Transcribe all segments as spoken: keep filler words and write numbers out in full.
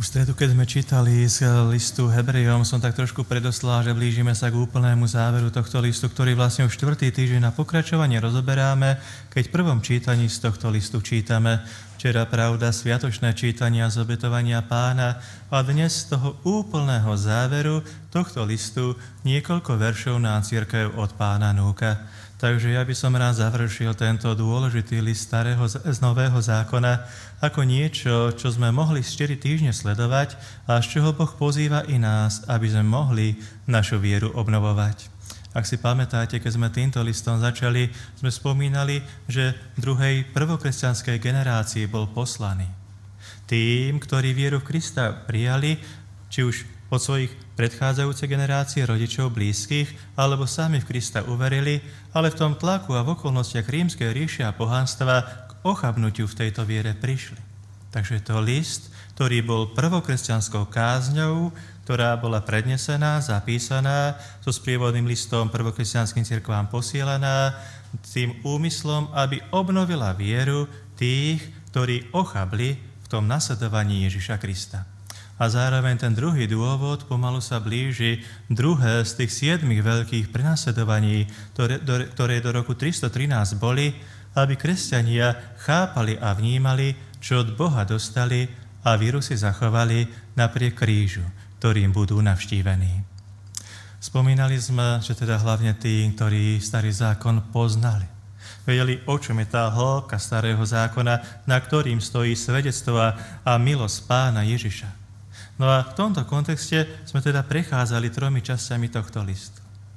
V stredu, keď sme čítali z listu Hebrejom, som tak trošku predoslal, že blížime sa k úplnému záveru tohto listu, ktorý vlastne už štvrtý týždeň na pokračovanie rozoberáme, keď v prvom čítaní z tohto listu čítame včera, pravda, sviatočné čítania z obetovania Pána a dnes z toho úplného záveru tohto listu niekoľko veršov na cirkev od Pána núka. Takže ja by som rád završil tento dôležitý list starého z Nového zákona ako niečo, čo sme mohli štyri týždne sledovať a z čoho Boh pozýva i nás, aby sme mohli našu vieru obnovovať. Ak si pamätáte, keď sme týmto listom začali, sme spomínali, že druhej prvokresťanskej generácii bol poslaný. Tým, ktorí vieru v Krista prijali, či už od svojich predchádzajúcej generácie, rodičov, blízkych, alebo sami v Krista uverili, ale v tom tlaku a v okolnostiach rímskej ríše a pohanstva k ochabnutiu v tejto viere prišli. Takže to list, ktorý bol prvokresťanskou kázňou, ktorá bola prednesená, zapísaná, so sprievodným listom prvokresťanským cirkvám posielaná, tým úmyslom, aby obnovila vieru tých, ktorí ochabli v tom nasledovaní Ježiša Krista. A zároveň ten druhý dôvod, pomalu sa blíži druhé z tých siedmých veľkých prenasledovaní, ktoré do, ktoré do roku tristotrinásť boli, aby kresťania chápali a vnímali, čo od Boha dostali a víru si zachovali napriek krížu, ktorým budú navštívení. Spomínali sme, že teda hlavne tí, ktorí starý zákon poznali. Vedeli, o čom je tá hĺbka starého zákona, na ktorým stojí svedectvo a milosť Pána Ježiša. No a v tomto kontexte sme teda prechádzali tromi časťami tohto listu.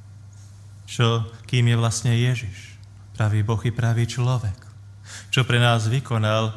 Čo, kým je vlastne Ježiš, pravý Boh i pravý človek. Čo pre nás vykonal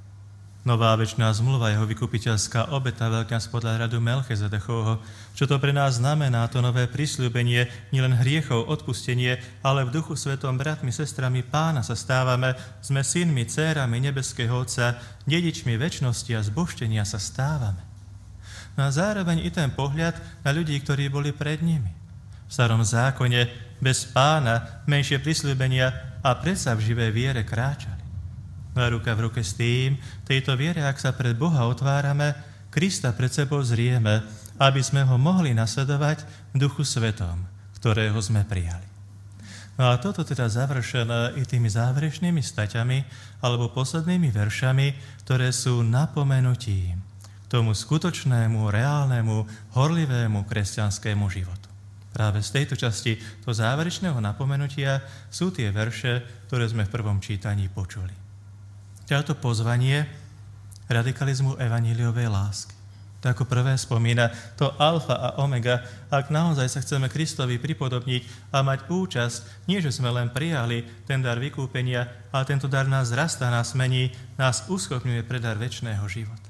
nová večná zmluva, jeho vykupiteľská obeta, veľkňaz podľa radu Melchizedechovho. Čo to pre nás znamená, to nové prisľúbenie, nielen hriechov, odpustenie, ale v Duchu Svetom, bratmi, sestrami Pána sa stávame, sme synmi, dcérami nebeského Otca, dedičmi večnosti a zbožtenia sa stávame. No a zároveň i ten pohľad na ľudí, ktorí boli pred nimi. V starom zákone bez Pána menšie prisľúbenia a predsa v živej viere kráčali. No a ruka v ruke s tým, tejto viere, ak sa pred Boha otvárame, Krista pred sebou zrieme, aby sme ho mohli nasledovať v Duchu Svetom, ktorého sme prijali. No a toto teda završené i tými záverečnými staťami alebo poslednými veršami, ktoré sú napomenutím tomu skutočnému, reálnemu, horlivému kresťanskému životu. Práve z tejto časti toho záverečného napomenutia sú tie verše, ktoré sme v prvom čítaní počuli. Toto pozvanie radikalizmu evanjeliovej lásky. To ako prvé spomína to alfa a omega, ak naozaj sa chceme Kristovi pripodobniť a mať účasť, nie že sme len prijali ten dar vykúpenia, ale tento dar nás rastá, nás mení, nás uschopňuje pre dar večného života.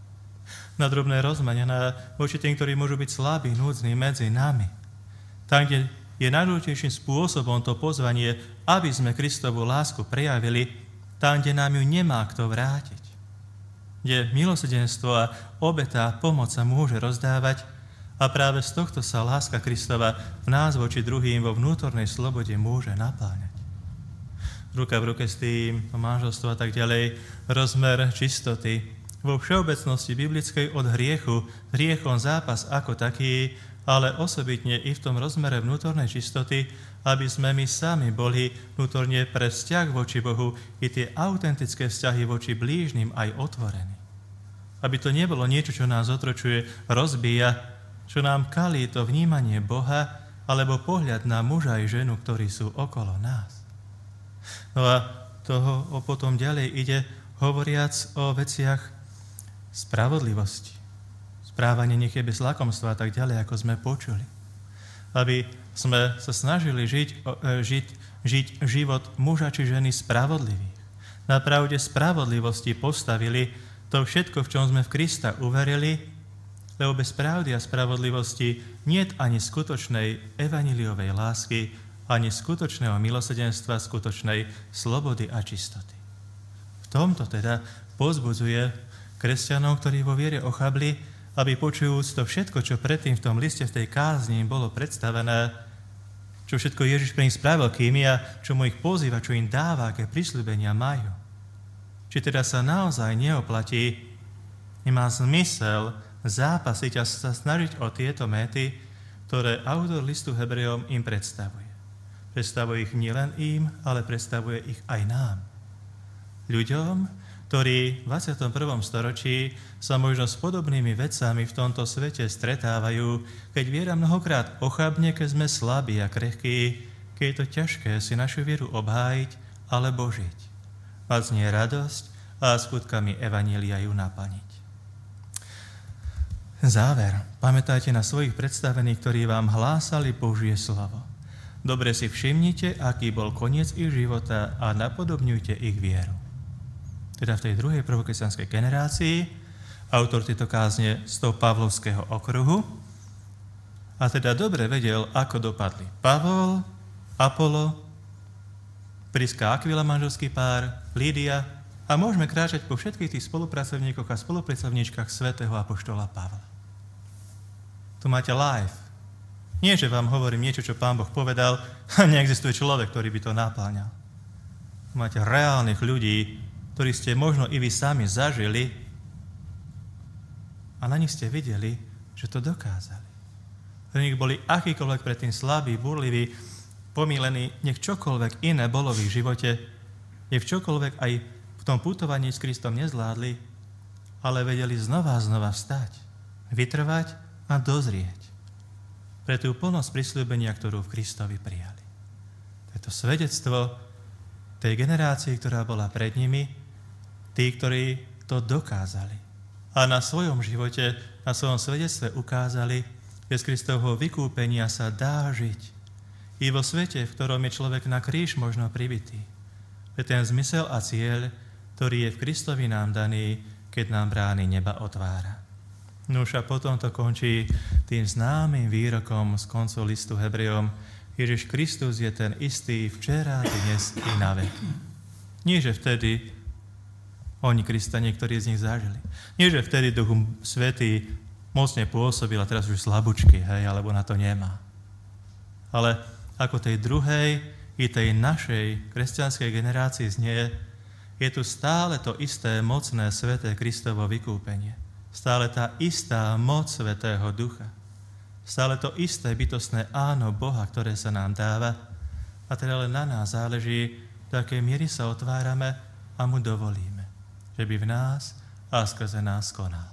Na drobné rozmanená voči tým, ktorí môžu byť slabí, núdzni medzi nami. Tam, kde je najdôležitejším spôsobom to pozvanie, aby sme Kristovú lásku prejavili, tam, kde nám ju nemá kto vrátiť. Kde milosrdenstvo a obeta a pomoc sa môže rozdávať a práve z tohto sa láska Kristova v nás voči druhým vo vnútornej slobode môže napáňať. Ruka v ruke s tým, manželstvo a tak ďalej, rozmer čistoty, vo všeobecnosti biblickej od hriechu, hriechom zápas ako taký, ale osobitne i v tom rozmere vnútornej čistoty, aby sme my sami boli vnútorne pre vzťah voči Bohu i tie autentické vzťahy voči blížnym aj otvorení. Aby to nebolo niečo, čo nás otročuje, rozbíja, čo nám kalí to vnímanie Boha alebo pohľad na muža i ženu, ktorí sú okolo nás. No a toho potom ďalej ide, hovoriac o veciach spravodlivosti, správanie nech je bez lakomstva a tak ďalej, ako sme počuli. Aby sme sa snažili žiť, žiť, žiť život muža či ženy spravodlivých. Na pravde spravodlivosti postavili to všetko, v čom sme v Krista uverili, lebo bez pravdy a spravodlivosti niet ani skutočnej evanjeliovej lásky, ani skutočného milosrdenstva, skutočnej slobody a čistoty. V tomto teda povzbudzuje kresťanov, ktorí vo viere ochabli, aby počujúc to všetko, čo predtým v tom liste, v tej kázni im bolo predstavené, čo všetko Ježiš pre nich spravil, kým a čo mu ich pozýva, čo im dáva, aké prisľúbenia majú. Či teda sa naozaj neoplatí, nemá zmysel zápasiť a sa snažiť o tieto méty, ktoré autor listu Hebrejom im predstavuje. Predstavuje ich nielen im, ale predstavuje ich aj nám. Ľuďom, ktorí v dvadsiatom prvom storočí sa možno s podobnými vecami v tomto svete stretávajú, keď viera mnohokrát ochabne, keď sme slabí a krehkí, keď je to ťažké si našu vieru obhájiť alebo žiť. A znie radosť a skutkami evanjelia ju naplniť. Záver. Pamätajte na svojich predstavených, ktorí vám hlásali Božie slovo. Dobre si všimnite, aký bol koniec ich života a napodobňujte ich vieru. Teda v tej druhej prvokresťanskej generácii autor tejto kázne z toho Pavlovského okruhu a teda dobre vedel, ako dopadli Pavol, Apolo, Priska Akvila manželský pár, Lídia a môžeme kráčať po všetkých tých spolupracovníkoch a spolupracovníčkach svätého apoštola Pavla. Tu máte live. Nie, že vám hovorím niečo, čo Pán Boh povedal a neexistuje človek, ktorý by to naplňal. Máte reálnych ľudí, ktorí ste možno i vy sami zažili a na nich ste videli, že to dokázali. Pre nich boli akýkoľvek predtým slabí, burliví, pomílení, nech čokoľvek iné bolo v ich živote, nech čokoľvek aj v tom putovaní s Kristom nezvládli, ale vedeli znova a znova vstať, vytrvať a dozrieť pre tú plnosť prisľúbenia, ktorú v Kristovi prijali. To je to svedectvo tej generácii, ktorá bola pred nimi, tí, ktorí to dokázali. A na svojom živote, na svojom svedectve ukázali, že z Kristovho vykúpenia sa dá žiť. I vo svete, v ktorom je človek na kríž možno pribitý. Je ten zmysel a cieľ, ktorý je v Kristovi nám daný, keď nám brány neba otvára. Nuž a potom to končí tým známym výrokom z koncu listu Hebrejom: Ježiš Kristus je ten istý včera, dnes i na veky. Nie, že vtedy oni Krista niektorí z nich zažili. Nie, že vtedy Duch Svätý mocne pôsobil a teraz už slabúčky, hej, alebo na to nemá. Ale ako tej druhej i tej našej kresťanskej generácii znie, je tu stále to isté mocné sväté Kristovo vykúpenie. Stále tá istá moc Svätého Ducha. Stále to isté bytostné áno Boha, ktoré sa nám dáva. A teda len na nás záleží, do akej miery sa otvárame a mu dovolíme, že by v nás a skrze nás konal.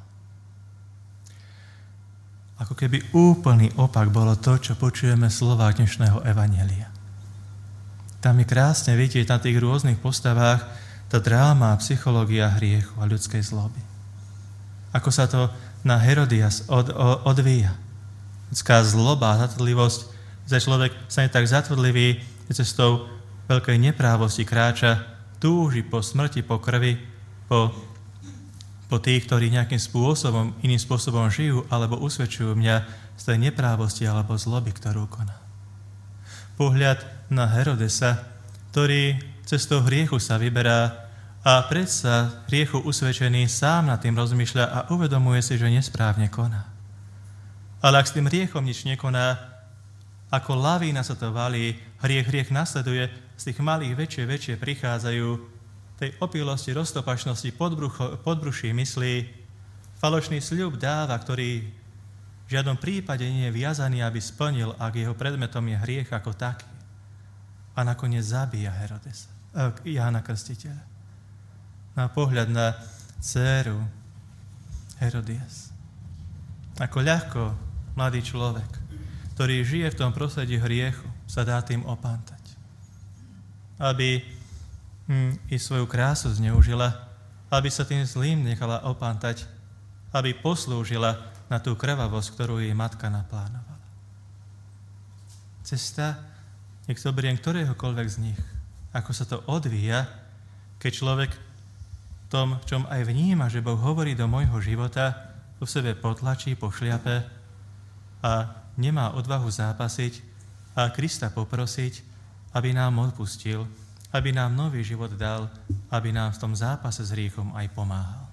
Ako keby úplný opak bolo to, čo počujeme v slovách dnešného evanjelia. Tam je krásne vidieť na tých rôznych postavách tá dráma, psychológia hriechu a ľudskej zloby. Ako sa to na Herodias od, od, odvíja. Ľudská zloba, zatvrdlivosť, že človek sa je tak zatvrdlivý, že cestou veľkej neprávosti kráča, túži po smrti, po krvi, po, po tých, ktorí nejakým spôsobom, iným spôsobom žijú alebo usvedčujú mňa z tej neprávosti alebo zloby, ktorú koná. Pohľad na Herodesa, ktorý cestou hriechu sa vyberá a predsa hriechu usvedčený sám nad tým rozmýšľa a uvedomuje si, že nesprávne koná. Ale ak s tým hriechom nič nekoná, ako lavína sa to valí, hriech, hriech nasleduje, z tých malých väčšie, väčšie prichádzajú, tej opilosti, roztopačnosti, podbruší myslí, falošný sľub dáva, ktorý v žiadnom prípade nie je viazaný, aby splnil, ak jeho predmetom je hriech ako taký. A nakoniec zabíja Herodesa, eh, Jána Krstiteľa. Na pohľad na dcéru Herodias. Ako ľahko mladý človek, ktorý žije v tom prostredí hriechu, sa dá tým opántať. Aby hm, i svoju krásu zneužila, aby sa tým zlým nechala opántať, aby poslúžila na tú krvavosť, ktorú jej matka naplánovala. Cesta, nech to beriem ktoréhokoľvek z nich, ako sa to odvíja, keď človek tom, v čom aj vníma, že Boh hovorí do môjho života, v sebe potlačí, pošliape a nemá odvahu zápasiť a Krista poprosiť, aby nám odpustil, aby nám nový život dal, aby nám v tom zápase s hriechom aj pomáhal.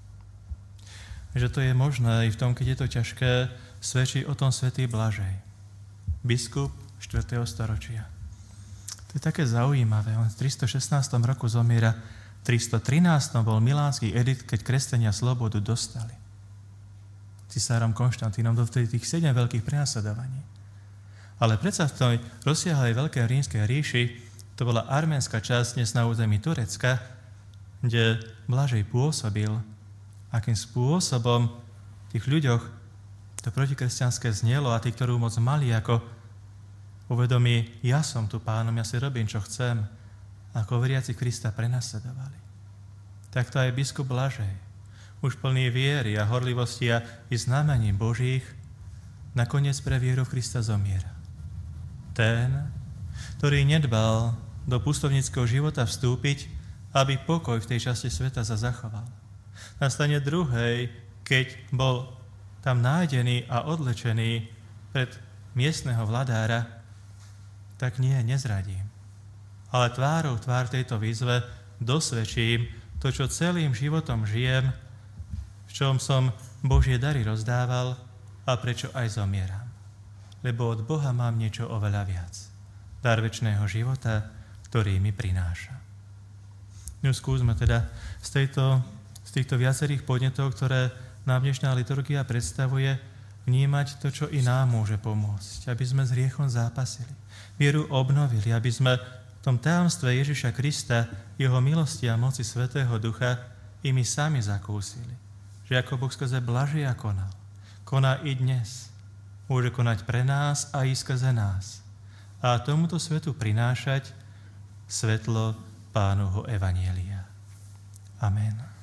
Že to je možné i v tom, keď je to ťažké, svedčí o tom svätý Blažej, biskup štvrtého storočia. To je také zaujímavé. On v tristošestnástom roku zomiera. V tristotrinástom bol milánsky edikt, keď kresťania slobodu dostali. cisárom Konštantínom, dovtedy tých sedem veľkých prenasledovaní. Ale predsa v tej rozsiahlej veľkej rímskej ríši, to bola arménska časť dnes na území Turecka, kde Blažej pôsobil, akým spôsobom v tých ľuďoch to protikresťanské znelo a tí, ktorú moc mali, ako uvedomí, ja som tu pánom, ja si robím, čo chcem, ako veriaci Krista prenasledovali. Takto aj biskup Blažej, už plný viery a horlivosti a i znamení Božích, nakoniec pre vieru v Krista zomiera. Ten, ktorý nedbal do pustovnického života vstúpiť, aby pokoj v tej časti sveta sa zachoval. Na strane druhej, keď bol tam nájdený a odlečený pred miestneho vladára, tak nie, nezradím. Ale tvárou tvár tejto výzve dosvedčím to, čo celým životom žijem, v čom som Božie dary rozdával a prečo aj zomieram. Lebo od Boha mám niečo oveľa viac. Dar večného života, ktorý mi prináša. No skúsme teda z, tejto, z týchto viacerých podnetov, ktoré nám dnešná liturgia predstavuje, vnímať to, čo i nám môže pomôcť, aby sme s hriechom zápasili, vieru obnovili, aby sme v tom tajomstve Ježiša Krista, jeho milosti a moci Svätého Ducha i my sami zakúsili, že ako Boh skrze Blažia konal, koná i dnes, môže konať pre nás a i skrze nás a tomuto svetu prinášať svetlo Pánovho evanjelia. Amen.